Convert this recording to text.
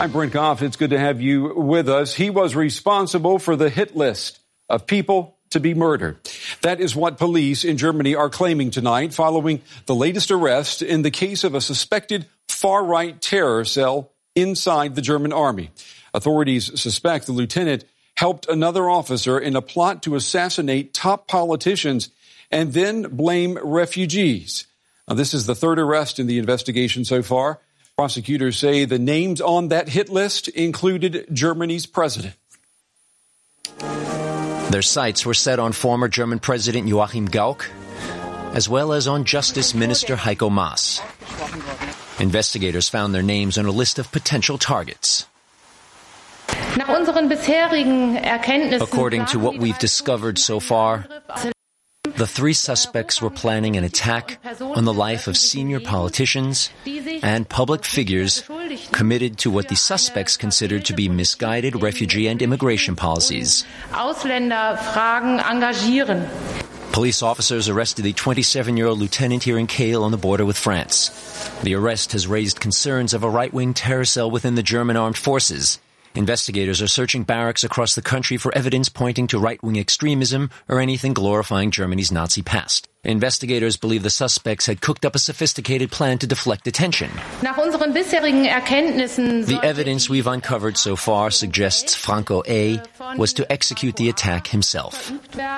I'm Brent Goff. It's good to have you with us. He was responsible for the hit list of people to be murdered. That is what police in Germany are claiming tonight following the latest arrest in the case of a suspected far-right terror cell inside the German army. Authorities suspect the lieutenant helped another officer in a plot to assassinate top politicians and then blame refugees. Now, this is the third arrest in the investigation so far. Prosecutors say the names on that hit list included Germany's president. Their sights were set on former German President Joachim Gauck, as well as on Justice Minister Heiko Maas. Investigators found their names on a list of potential targets. According to what we've discovered so far, the three suspects were planning an attack on the life of senior politicians and public figures committed to what the suspects considered to be misguided refugee and immigration policies. Police officers arrested the 27-year-old lieutenant here in Kehl on the border with France. The arrest has raised concerns of a right-wing terror cell within the German armed forces. Investigators are searching barracks across the country for evidence pointing to right-wing extremism or anything glorifying Germany's Nazi past. Investigators believe the suspects had cooked up a sophisticated plan to deflect attention. The evidence we've uncovered so far suggests Franco A. was to execute the attack himself.